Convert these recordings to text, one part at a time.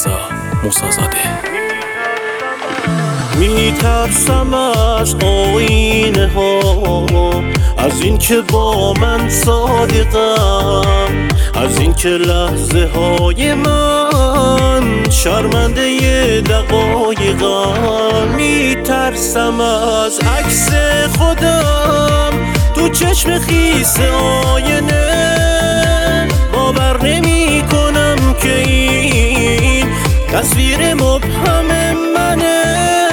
رضا موسیزاده. میترسم از آینه ها، از این که با من صادقم، از این که لحظه های من شرمنده دقایقم. میترسم از عکس خودم تو چشم خیس آینه، باور نمی کنم که این تصویر مبهم منه.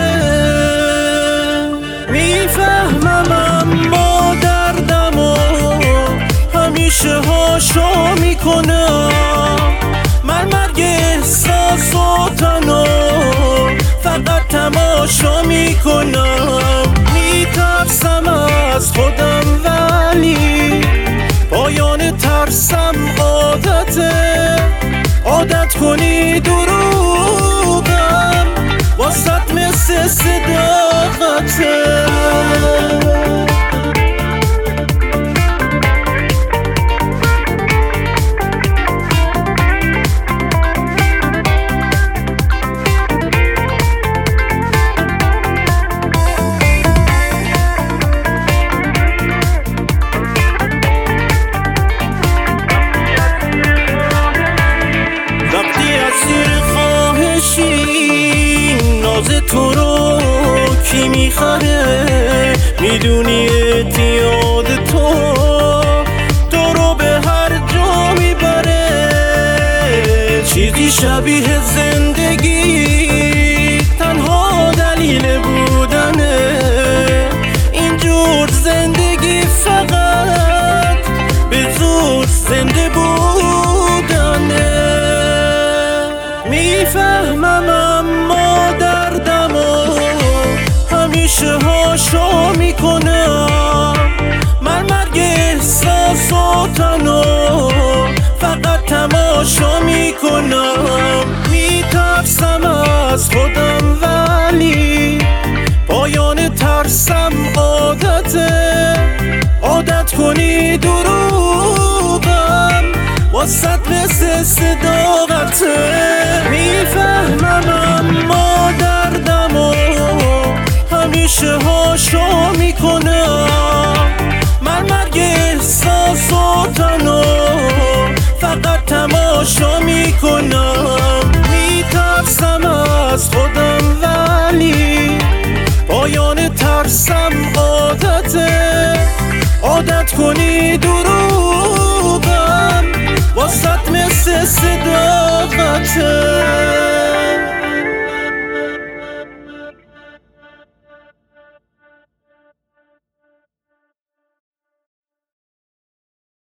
میفهمم اما دردمو همیشه هاشا میکنم، من مرگ احساساتنو فقط تماشا میکنم. میترسم از خودم ولی پایان ترسم عادت کنی دروغم واسط مثل صداقته. ناز تو رو کی میخره، میدونی اعتیاد تو رو به هر جا میبره. چیزی شبیه زندگی تنها دلیل بودنه، اینجور زندگی فقط به زور زنده بودنه. میفهمم اما دردمو همیشه هاشا میکنم، من مرگ احساساتنو فقط تماشا میکنم. میترسم از خودم ولی پایان ترسم عادت کنی دروغم واسط مثل صداقته. میفهمم اما دردمو همیشه هاشا میکنم، من مرگ احساساتنو فقط تماشا میکنم. میترسم از خودم ولی پایان ترسم عادت کنی دروغم واسط مثل صداقته.